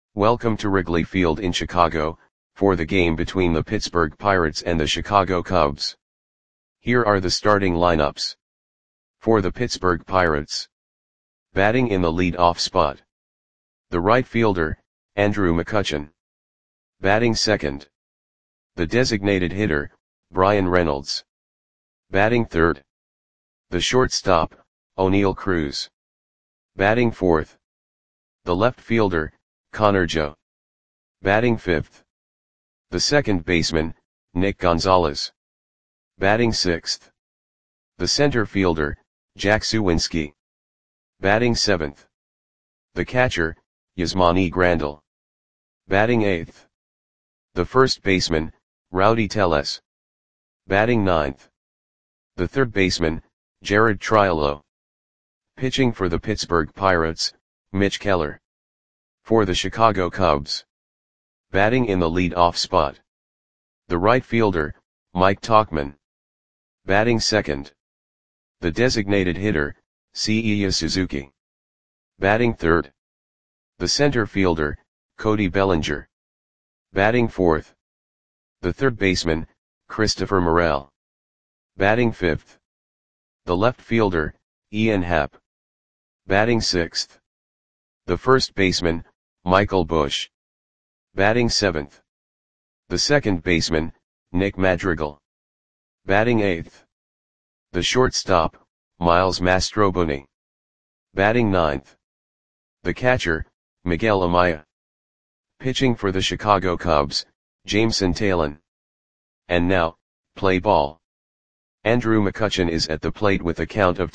Welcome to Wrigley Field in Chicago, for the game between the Pittsburgh Pirates and the Chicago Cubs. Here are the starting lineups. For the Pittsburgh Pirates. Batting in the lead-off spot. The right fielder, Andrew McCutchen. Batting second. The designated hitter, Bryan Reynolds. Batting third. The shortstop, Oneil Cruz. Batting fourth. The left fielder, Connor Joe. Batting fifth. The second baseman, Nick Gonzalez. Batting sixth. The center fielder, Jack Suwinski. Batting seventh. The catcher, Yasmani Grandal. Batting eighth. The first baseman, Rowdy Tellez. Batting ninth. The third baseman, Jared Triolo. Pitching for the Pittsburgh Pirates, Mitch Keller. For the Chicago Cubs. Batting in the lead-off spot. The right fielder, Mike Tauchman. Batting second. The designated hitter, Seiya Suzuki. Batting third. The center fielder, Cody Bellinger. Batting fourth. The third baseman, Christopher Morel. Batting fifth. The left fielder, Ian Happ. Batting sixth. The first baseman, Michael Busch. Batting seventh. The second baseman, Nick Madrigal. Batting eighth. The shortstop, Miles Mastrobuoni. Batting ninth. The catcher, Miguel Amaya. Pitching for the Chicago Cubs, Jameson Taillon. And now, play ball. Andrew McCutchen is at the plate with a count of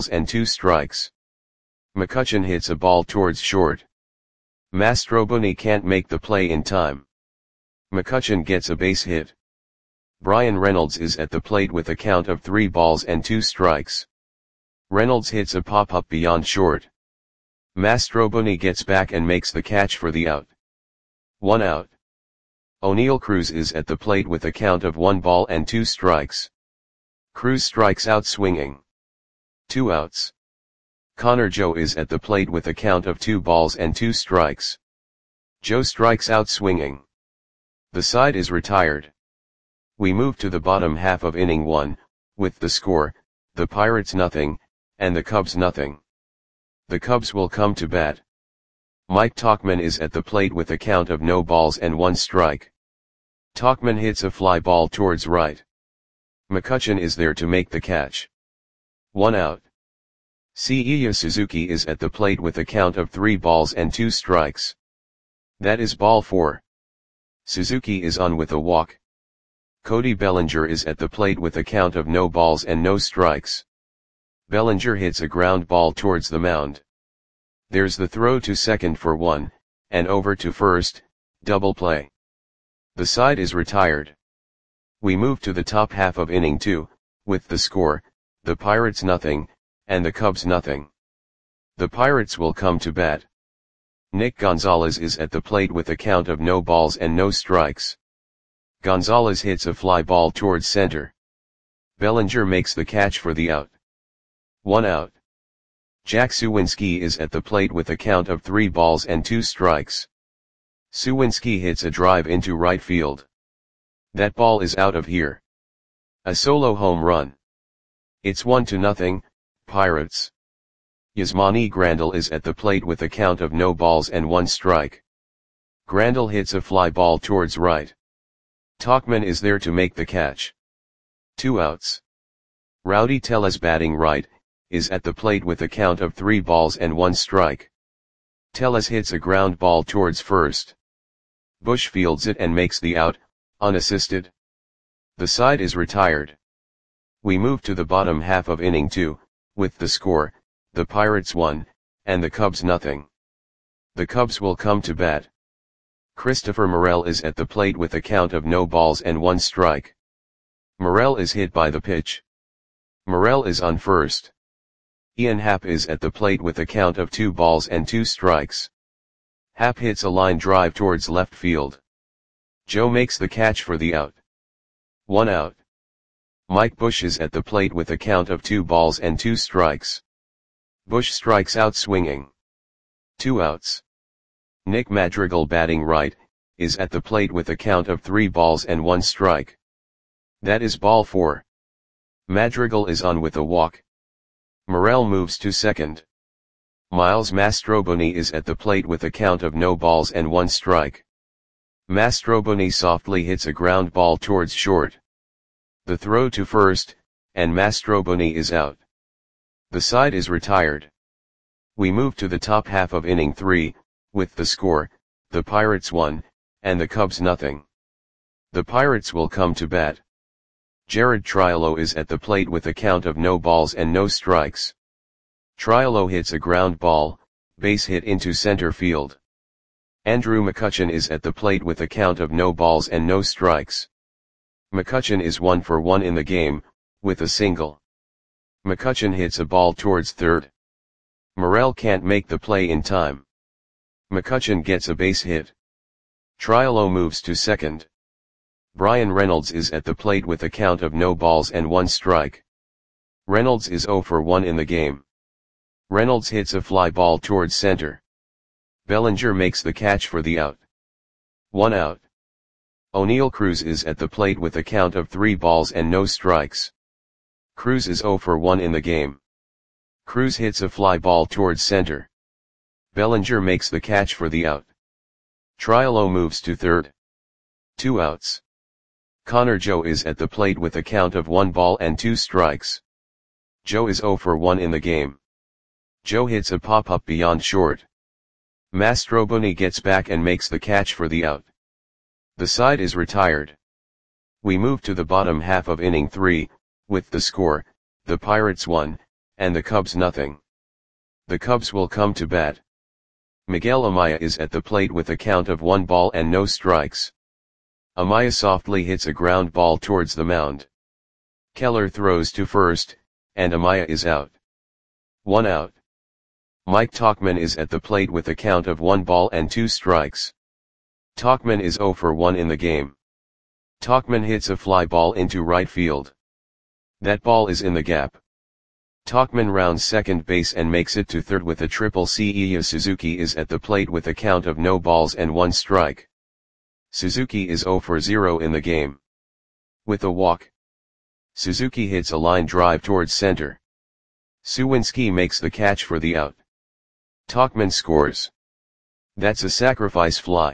2-2. McCutchen hits a ball towards short. Mastrobuoni can't make the play in time. McCutchen gets a base hit. Bryan Reynolds is at the plate with a count of 3-2. Reynolds hits a pop-up beyond short. Mastrobuoni gets back and makes the catch for the out. 1 out. Oneil Cruz is at the plate with a count of 1-2. Cruz strikes out swinging. 2 outs. Connor Joe is at the plate with a count of 2-2. Joe strikes out swinging. The side is retired. We move to the bottom half of inning 1, with the score, the Pirates nothing, and the Cubs nothing. The Cubs will come to bat. Mike Tauchman is at the plate with a count of 0-1. Tauchman hits a fly ball towards right. McCutchen is there to make the catch. 1 out. Seiya Suzuki is at the plate with a count of 3-2. That is ball 4. Suzuki is on with a walk. Cody Bellinger is at the plate with a count of 0-0. Bellinger hits a ground ball towards the mound. There's the throw to second for 1, and over to first, double play. The side is retired. We move to the top half of inning 2, with the score, the Pirates nothing, and the Cubs nothing. The Pirates will come to bat. Nick Gonzalez is at the plate with a count of 0-0. Gonzalez hits a fly ball towards center. Bellinger makes the catch for the out. 1 out. Jack Suwinski is at the plate with a count of 3-2. Suwinski hits a drive into right field. That ball is out of here. A solo home run. It's 1-0, Pirates. Yasmani Grandal is at the plate with a count of 0-1. Grandal hits a fly ball towards right. Tauchman is there to make the catch. 2 outs. Rowdy Tellez batting right, is at the plate with a count of 3-1. Tellez hits a ground ball towards first. Busch fields it and makes the out, unassisted. The side is retired. We move to the bottom half of inning 2, with the score, the Pirates 1, and the Cubs nothing. The Cubs will come to bat. Christopher Morel is at the plate with a count of 0-1. Morel is hit by the pitch. Morel is on first. Ian Happ is at the plate with a count of 2-2. Happ hits a line drive towards left field. Joe makes the catch for the out. 1 out. Mike Busch is at the plate with a count of 2-2. Busch strikes out swinging. 2 outs. Nick Madrigal batting right, is at the plate with a count of 3 balls and 1 strike. That is ball 4. Madrigal is on with a walk. Morel moves to second. Miles Mastrobuoni is at the plate with a count of no balls and 1 strike. Mastrobuoni softly hits a ground ball towards short. The throw to first, and Mastrobuoni is out. The side is retired. We move to the top half of inning 3, with the score, the Pirates 1, and the Cubs nothing. The Pirates will come to bat. Jared Triolo is at the plate with a count of no balls and no strikes. Triolo hits a ground ball, base hit into center field. Andrew McCutchen is at the plate with a count of no balls and no strikes. McCutchen is 1 for 1 in the game, with a single. McCutchen hits a ball towards third. Morel can't make the play in time. McCutchen gets a base hit. Triolo moves to second. Bryan Reynolds is at the plate with a count of no balls and 1 strike. Reynolds is 0 for 1 in the game. Reynolds hits a fly ball towards center. Bellinger makes the catch for the out. 1 out. O'Neill Cruz is at the plate with a count of 3 balls and no strikes. Cruz is 0 for 1 in the game. Cruz hits a fly ball towards center. Bellinger makes the catch for the out. Triolo moves to third. 2 outs. Connor Joe is at the plate with a count of 1 ball and 2 strikes. Joe is 0 for 1 in the game. Joe hits a pop-up beyond short. Mastrobuoni gets back and makes the catch for the out. The side is retired. We move to the bottom half of inning 3, with the score, the Pirates 1, and the Cubs nothing. The Cubs will come to bat. Miguel Amaya is at the plate with a count of 1 ball and no strikes. Amaya softly hits a ground ball towards the mound. Keller throws to first, and Amaya is out. 1 out. Mike Tauchman is at the plate with a count of 1 ball and 2 strikes. Tauchman is 0 for 1 in the game. Tauchman hits a fly ball into right field. That ball is in the gap. Tauchman rounds second base and makes it to third with a triple C. Iya Suzuki is at the plate with a count of no balls and 1 strike. Suzuki is 0 for 0 in the game. With a walk, Suzuki hits a line drive towards center. Suwinski makes the catch for the out. Tauchman scores. That's a sacrifice fly.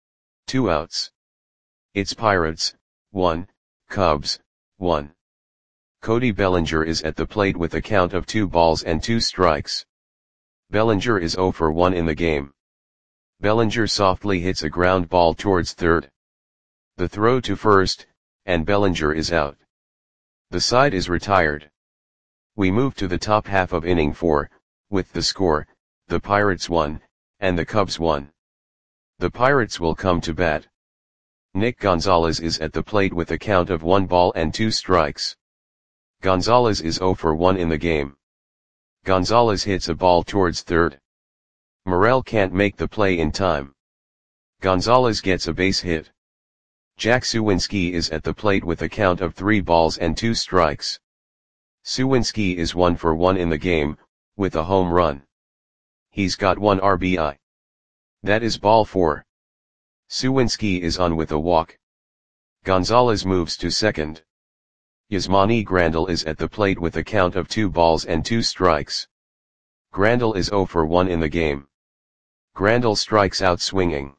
2 outs. It's Pirates, 1, Cubs, 1. Cody Bellinger is at the plate with a count of 2 balls and 2 strikes. Bellinger is 0 for 1 in the game. Bellinger softly hits a ground ball towards third. The throw to first, and Bellinger is out. The side is retired. We move to the top half of inning 4, with the score, the Pirates 1, and the Cubs 1. The Pirates will come to bat. Nick Gonzalez is at the plate with a count of 1 ball and 2 strikes. Gonzalez is 0 for 1 in the game. Gonzalez hits a ball towards third. Morel can't make the play in time. Gonzalez gets a base hit. Jack Suwinski is at the plate with a count of 3 balls and 2 strikes. Suwinski is 1 for 1 in the game, with a home run. He's got 1 RBI. That is ball 4. Suwinski is on with a walk. Gonzalez moves to second. Yasmani Grandal is at the plate with a count of 2 balls and 2 strikes. Grandal is 0 for 1 in the game. Grandal strikes out swinging.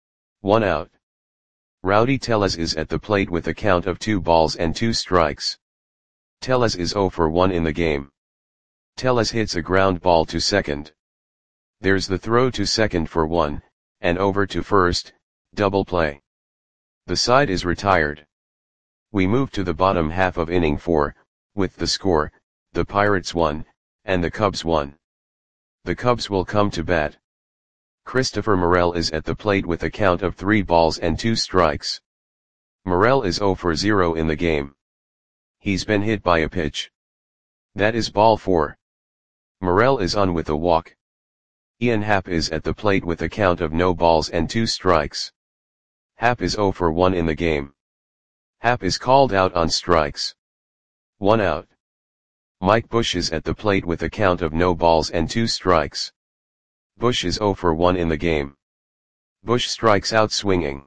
1 out. Rowdy Tellez is at the plate with a count of 2 balls and 2 strikes. Tellez is 0 for 1 in the game. Tellez hits a ground ball to second. There's the throw to second for 1, and over to first, double play. The side is retired. We move to the bottom half of inning 4, with the score, the Pirates 1, and the Cubs 1. The Cubs will come to bat. Christopher Morel is at the plate with a count of 3 balls and 2 strikes. Morel is 0 for 0 in the game. He's been hit by a pitch. That is ball 4. Morel is on with a walk. Ian Happ is at the plate with a count of no balls and 2 strikes. Happ is 0 for 1 in the game. Happ is called out on strikes. 1 out. Mike Bush is at the plate with a count of no balls and 2 strikes. Bush is 0 for 1 in the game. Bush strikes out swinging.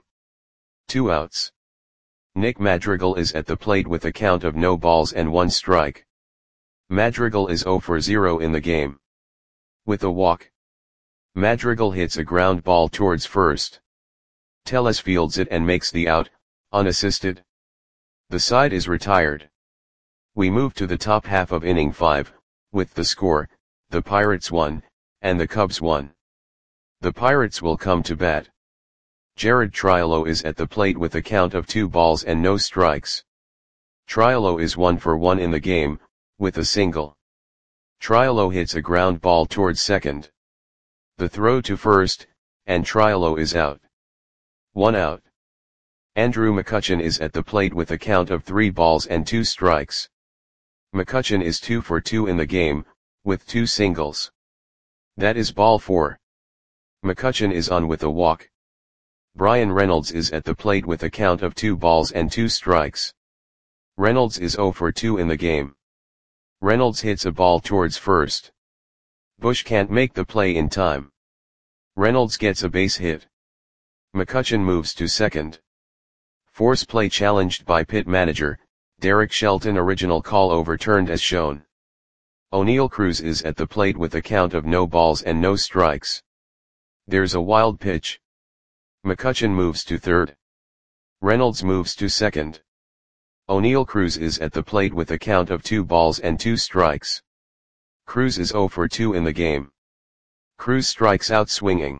2 outs. Nick Madrigal is at the plate with a count of no balls and 1 strike. Madrigal is 0 for 0 in the game. With a walk, Madrigal hits a ground ball towards first. Tellez fields it and makes the out, unassisted. The side is retired. We move to the top half of inning 5, with the score, the Pirates 1, and the Cubs 1. The Pirates will come to bat. Jared Triolo is at the plate with a count of 2 balls and no strikes. Triolo is 1 for 1 in the game, with a single. Triolo hits a ground ball towards second. The throw to first, and Triolo is out. 1 out. Andrew McCutchen is at the plate with a count of 3 balls and 2 strikes. McCutchen is 2 for 2 in the game, with 2 singles. That is ball 4. McCutchen is on with a walk. Brian Reynolds is at the plate with a count of 2 balls and 2 strikes. Reynolds is 0 for 2 in the game. Reynolds hits a ball towards first. Bush can't make the play in time. Reynolds gets a base hit. McCutchen moves to second. Force play challenged by pit manager, Derek Shelton. Original call overturned as shown. O'Neill Cruz is at the plate with a count of no balls and no strikes. There's a wild pitch. McCutchen moves to third. Reynolds moves to second. O'Neill Cruz is at the plate with a count of 2 balls and 2 strikes. Cruz is 0 for 2 in the game. Cruz strikes out swinging.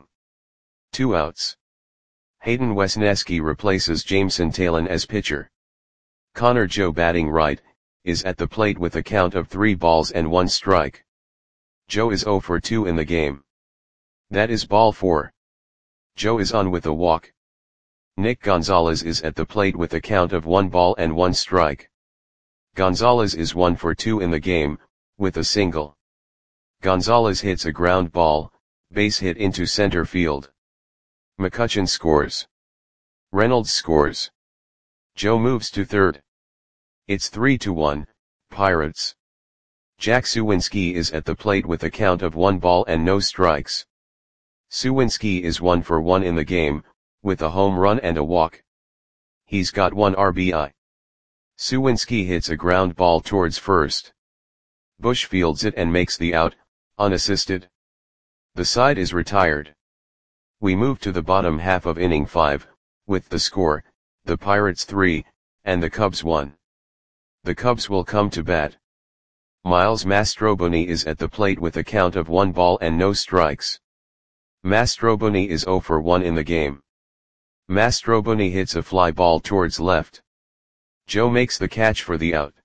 2 outs. Hayden Wesneski replaces Jameson Taillon as pitcher. Connor Joe, batting right, is at the plate with a count of 3 balls and 1 strike. Joe is 0 for 2 in the game. That is ball 4. Joe is on with a walk. Nick Gonzalez is at the plate with a count of 1 ball and 1 strike. Gonzalez is 1 for 2 in the game, with a single. Gonzalez hits a ground ball, base hit into center field. McCutchen scores. Reynolds scores. Joe moves to third. It's 3-1, Pirates. Jack Suwinski is at the plate with a count of 1 ball and no strikes. Suwinski is 1 for 1 in the game, with a home run and a walk. He's got 1 RBI. Suwinski hits a ground ball towards first. Bush fields it and makes the out, unassisted. The side is retired. We move to the bottom half of inning 5, with the score, the Pirates 3, and the Cubs 1. The Cubs will come to bat. Miles Mastroboni is at the plate with a count of 1 ball and no strikes. Mastroboni is 0 for 1 in the game. Mastroboni hits a fly ball towards left. Joe makes the catch for the out.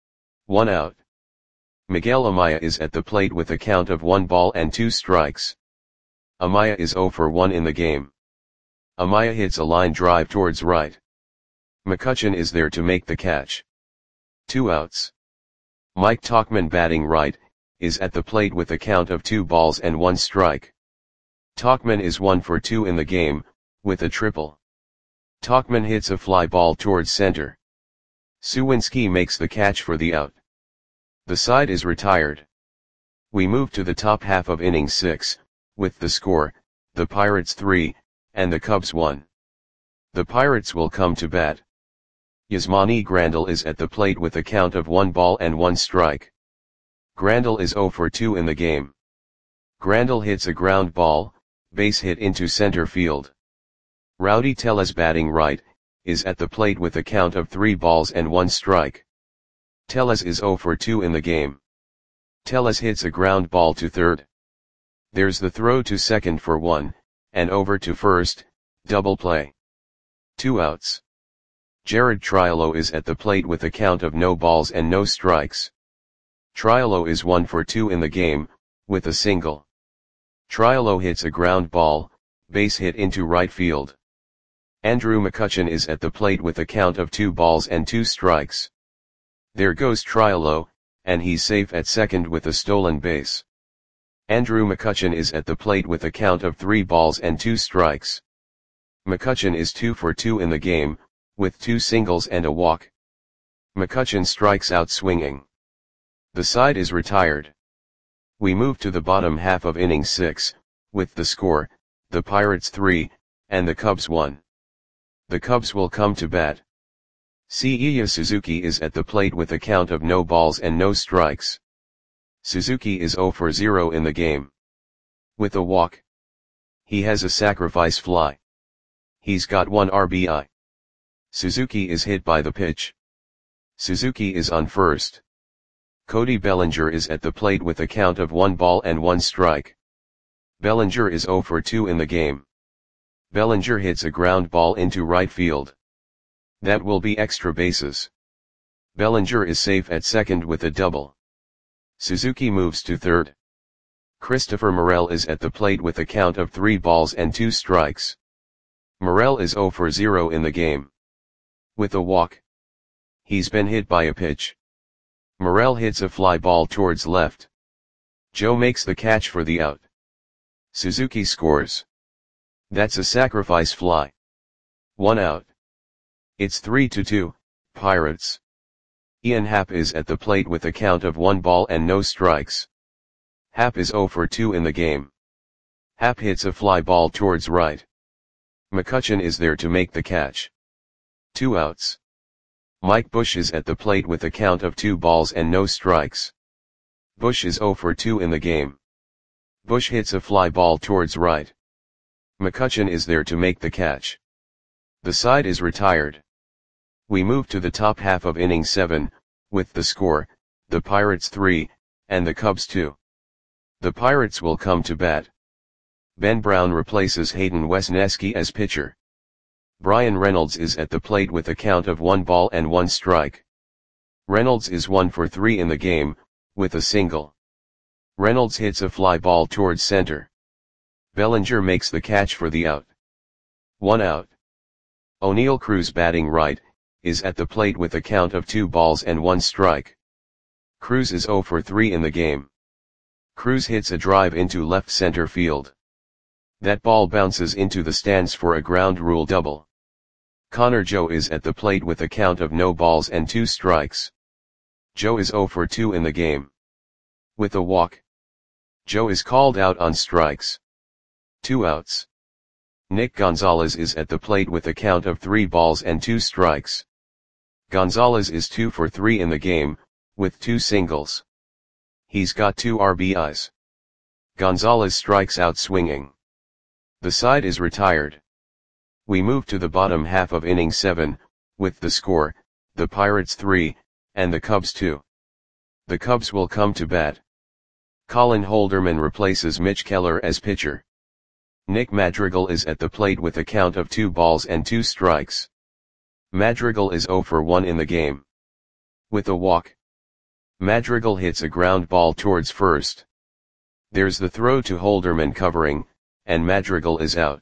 1 out. Miguel Amaya is at the plate with a count of 1 ball and 2 strikes. Amaya is 0 for 1 in the game. Amaya hits a line drive towards right. McCutchen is there to make the catch. 2 outs. Mike Tauchman, batting right, is at the plate with a count of 2 balls and 1 strike. Tauchman is 1 for 2 in the game, with a triple. Tauchman hits a fly ball towards center. Suwinski makes the catch for the out. The side is retired. We move to the top half of inning 6, with the score, the Pirates 3, and the Cubs 1. The Pirates will come to bat. Yasmani Grandal is at the plate with a count of 1 ball and 1 strike. Grandal is 0 for 2 in the game. Grandal hits a ground ball, base hit into center field. Rowdy Tellez, batting right, is at the plate with a count of 3 balls and 1 strike. Tellez is 0 for 2 in the game. Tellez hits a ground ball to third. There's the throw to second for 1, and over to first, double play. 2 outs. Jared Triolo is at the plate with a count of no balls and no strikes. Triolo is 1 for 2 in the game, with a single. Triolo hits a ground ball, base hit into right field. Andrew McCutchen is at the plate with a count of 2 balls and 2 strikes. There goes Triolo, and he's safe at second with a stolen base. Andrew McCutchen is at the plate with a count of 3 balls and 2 strikes. McCutchen is 2 for 2 in the game, with 2 singles and a walk. McCutchen strikes out swinging. The side is retired. We move to the bottom half of inning 6, with the score, the Pirates 3, and the Cubs 1. The Cubs will come to bat. Seiya Suzuki is at the plate with a count of no balls and no strikes. Suzuki is 0 for 0 in the game. With a walk. He has a sacrifice fly. He's got 1 RBI. Suzuki is hit by the pitch. Suzuki is on first. Cody Bellinger is at the plate with a count of 1 ball and 1 strike. Bellinger is 0 for 2 in the game. Bellinger hits a ground ball into right field. That will be extra bases. Bellinger is safe at second with a double. Suzuki moves to third. Christopher Morel is at the plate with a count of 3 balls and 2 strikes. Morel is 0 for 0 in the game. With a walk. He's been hit by a pitch. Morel hits a fly ball towards left. Joe makes the catch for the out. Suzuki scores. That's a sacrifice fly. 1 out. It's 3-2, Pirates. Ian Happ is at the plate with a count of 1 ball and no strikes. Happ is 0 for 2 in the game. Happ hits a fly ball towards right. McCutchen is there to make the catch. 2 outs. Mike Bush is at the plate with a count of 2 balls and no strikes. Bush is 0 for 2 in the game. Bush hits a fly ball towards right. McCutchen is there to make the catch. The side is retired. We move to the top half of inning 7, with the score, the Pirates 3, and the Cubs 2. The Pirates will come to bat. Ben Brown replaces Hayden Wesneski as pitcher. Brian Reynolds is at the plate with a count of 1 ball and 1 strike. Reynolds is 1 for 3 in the game, with a single. Reynolds hits a fly ball towards center. Bellinger makes the catch for the out. 1 out. O'Neal Cruz, batting right, is at the plate with a count of 2 balls and 1 strike. Cruz is 0 for 3 in the game. Cruz hits a drive into left center field. That ball bounces into the stands for a ground rule double. Connor Joe is at the plate with a count of no balls and 2 strikes. Joe is 0 for 2 in the game. With a walk. Joe is called out on strikes. 2 outs. Nick Gonzalez is at the plate with a count of 3 balls and 2 strikes. Gonzalez is 2 for 3 in the game, with 2 singles. He's got 2 RBIs. Gonzalez strikes out swinging. The side is retired. We move to the bottom half of inning 7, with the score, the Pirates 3, and the Cubs 2. The Cubs will come to bat. Colin Holderman replaces Mitch Keller as pitcher. Nick Madrigal is at the plate with a count of 2 balls and 2 strikes. Madrigal is 0 for 1 in the game. With a walk. Madrigal hits a ground ball towards first. There's the throw to Holderman covering, and Madrigal is out.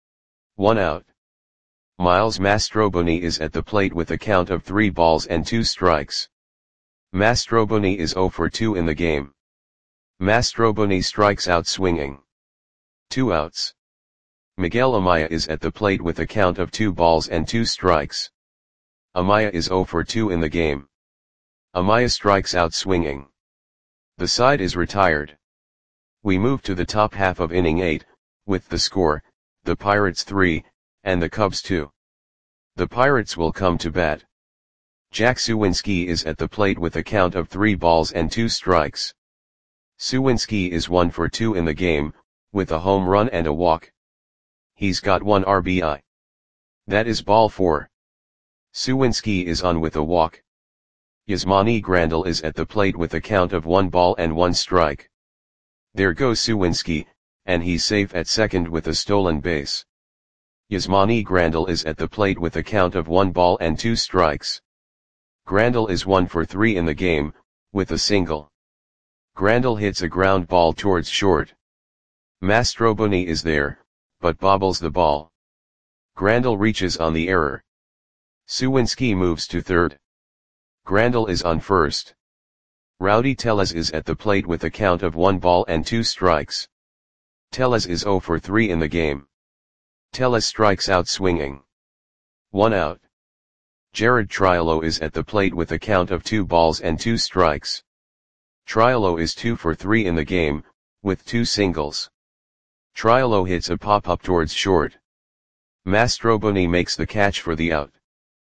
1 out. Miles Mastroboni is at the plate with a count of 3 balls and 2 strikes. Mastroboni is 0 for 2 in the game. Mastroboni strikes out swinging. 2 outs. Miguel Amaya is at the plate with a count of 2 balls and 2 strikes. Amaya is 0 for 2 in the game. Amaya strikes out swinging. The side is retired. We move to the top half of inning 8, with the score, the Pirates 3, and the Cubs 2. The Pirates will come to bat. Jack Suwinski is at the plate with a count of 3 balls and 2 strikes. Suwinski is 1 for 2 in the game, with a home run and a walk. He's got 1 RBI. That is ball 4. Suwinski is on with a walk. Yasmani Grandal is at the plate with a count of 1 ball and 1 strike. There goes Suwinski, and he's safe at second with a stolen base. Yasmani Grandal is at the plate with a count of 1 ball and 2 strikes. Grandal is 1 for 3 in the game, with a single. Grandal hits a ground ball towards short. Mastroboni is there, but bobbles the ball. Grandal reaches on the error. Suwinski moves to third. Grandal is on first. Rowdy Tellez is at the plate with a count of 1 ball and 2 strikes. Tellez is 0 for 3 in the game. Tellez strikes out swinging. 1 out. Jared Triolo is at the plate with a count of 2 balls and 2 strikes. Triolo is 2 for 3 in the game, with 2 singles. Triolo hits a pop-up towards short. Mastroboni makes the catch for the out.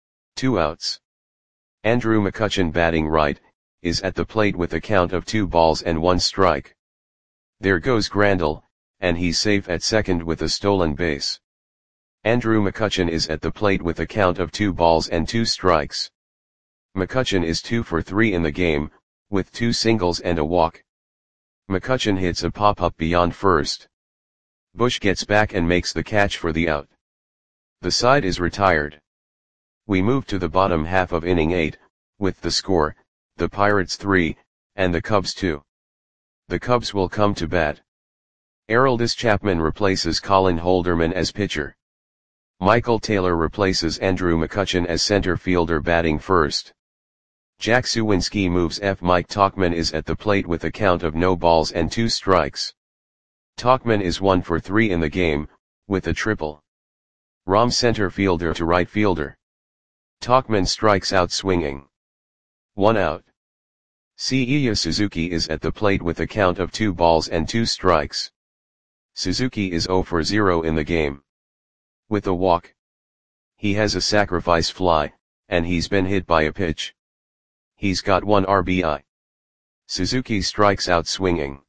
2 outs. Andrew McCutchen batting right, is at the plate with a count of 2 balls and 1 strike. There goes Grandal, and he's safe at second with a stolen base. Andrew McCutchen is at the plate with a count of 2 balls and 2 strikes. McCutchen is 2 for 3 in the game, with 2 singles and a walk. McCutchen hits a pop-up beyond first. Bush gets back and makes the catch for the out. The side is retired. We move to the bottom half of inning 8, with the score, the Pirates 3, and the Cubs 2. The Cubs will come to bat. Aroldis Chapman replaces Colin Holderman as pitcher. Michael Taylor replaces Andrew McCutchen as center fielder batting first. Jack Suwinski moves F. Mike Tauchman is at the plate with a count of no balls and 2 strikes. Tauchman is 1 for 3 in the game, with a triple. Rom center fielder to right fielder. Tauchman strikes out swinging. 1 out. Seiya Suzuki is at the plate with a count of 2 balls and 2 strikes. Suzuki is 0 for 0 in the game. With a walk. He has a sacrifice fly, and he's been hit by a pitch. He's got 1 RBI. Suzuki strikes out swinging.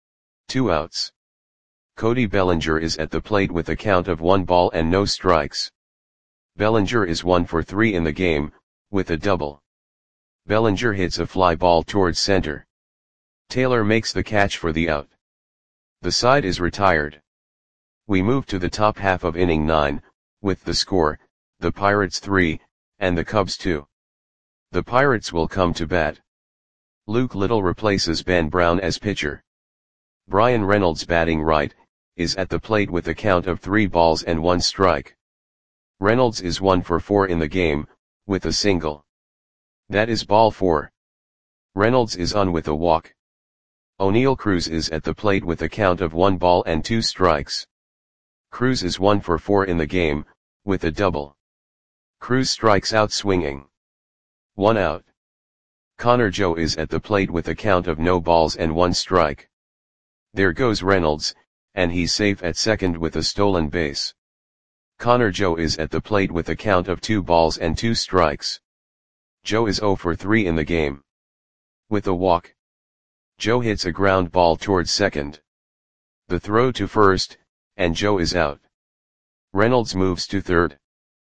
2 outs. Cody Bellinger is at the plate with a count of 1 ball and no strikes. Bellinger is 1 for 3 in the game, with a double. Bellinger hits a fly ball towards center. Taylor makes the catch for the out. The side is retired. We move to the top half of inning 9, with the score, the Pirates 3, and the Cubs 2. The Pirates will come to bat. Luke Little replaces Ben Brown as pitcher. Brian Reynolds batting right, is at the plate with a count of 3 balls and 1 strike. Reynolds is 1 for 4 in the game, with a single. That is ball 4. Reynolds is on with a walk. O'Neal Cruz is at the plate with a count of 1 ball and 2 strikes. Cruz is 1 for 4 in the game, with a double. Cruz strikes out swinging. 1 out. Connor Joe is at the plate with a count of no balls and 1 strike. There goes Reynolds, and he's safe at second with a stolen base. Connor Joe is at the plate with a count of 2 balls and 2 strikes. Joe is 0 for 3 in the game. With a walk. Joe hits a ground ball towards second. The throw to first, and Joe is out. Reynolds moves to third.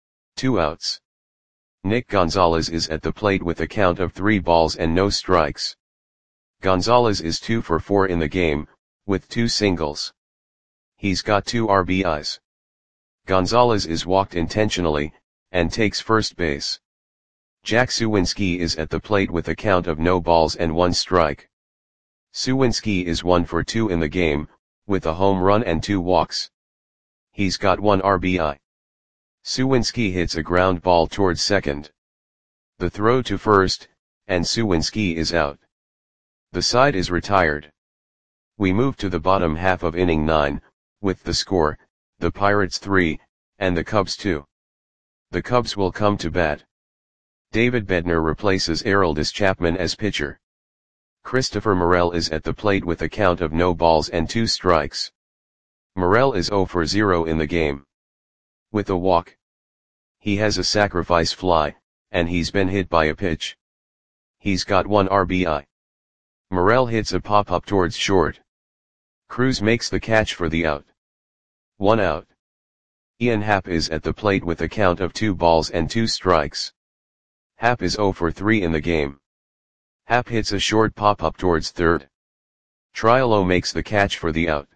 2 outs. Nick Gonzalez is at the plate with a count of 3 balls and no strikes. Gonzalez is 2 for 4 in the game, with 2 singles. He's got 2 RBIs. Gonzalez is walked intentionally, and takes first base. Jack Suwinski is at the plate with a count of no balls and 1 strike. Suwinski is 1 for 2 in the game, with a home run and 2 walks. He's got 1 RBI. Suwinski hits a ground ball towards second. The throw to first, and Suwinski is out. The side is retired. We move to the bottom half of inning 9, with the score, the Pirates 3, and the Cubs 2. The Cubs will come to bat. David Bednar replaces Aroldis Chapman as pitcher. Christopher Morel is at the plate with a count of no balls and 2 strikes. Morel is 0 for 0 in the game. With a walk. He has a sacrifice fly, and he's been hit by a pitch. He's got 1 RBI. Morel hits a pop-up towards short. Cruz makes the catch for the out. 1 out. Ian Happ is at the plate with a count of 2 balls and 2 strikes. Happ is 0 for 3 in the game. Happ hits a short pop-up towards third. Triolo makes the catch for the out.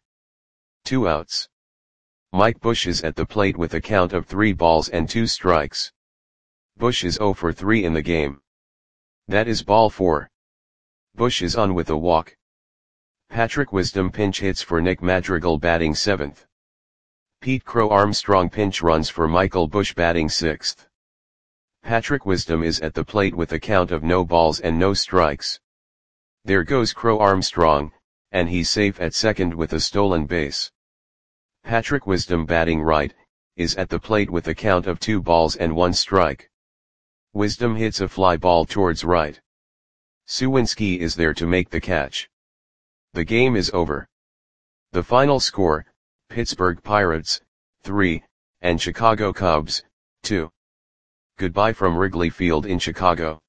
2 outs. Mike Bush is at the plate with a count of 3 balls and 2 strikes. Bush is 0 for 3 in the game. That is ball 4. Bush is on with a walk. Patrick Wisdom pinch hits for Nick Madrigal batting 7th. Pete Crow Armstrong pinch runs for Michael Bush batting 6th. Patrick Wisdom is at the plate with a count of no balls and no strikes. There goes Crow Armstrong, and he's safe at second with a stolen base. Patrick Wisdom batting right, is at the plate with a count of 2 balls and 1 strike. Wisdom hits a fly ball towards right. Suwinski is there to make the catch. The game is over. The final score, Pittsburgh Pirates, 3, and Chicago Cubs, 2. Goodbye from Wrigley Field in Chicago.